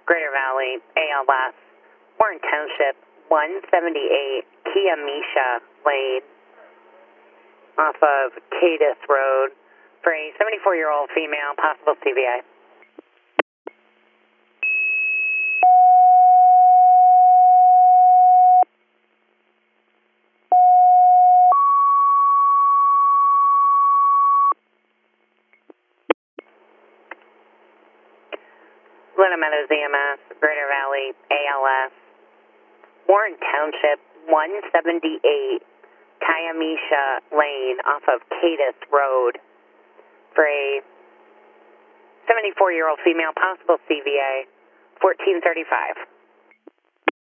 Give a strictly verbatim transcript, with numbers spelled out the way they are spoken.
Greater Valley, A L S, Warren Township, one seventy-eight Kiamisha Lane, off of Cadiz Road, for a seventy-four-year-old female, possible C V A. Luna Meadows E M S, Greater Valley, A L S, Warren Township, one seventy-eight Kiamisha Lane, off of Cadiz Road, for a seventy-four-year-old female, possible C V A, fourteen thirty-five.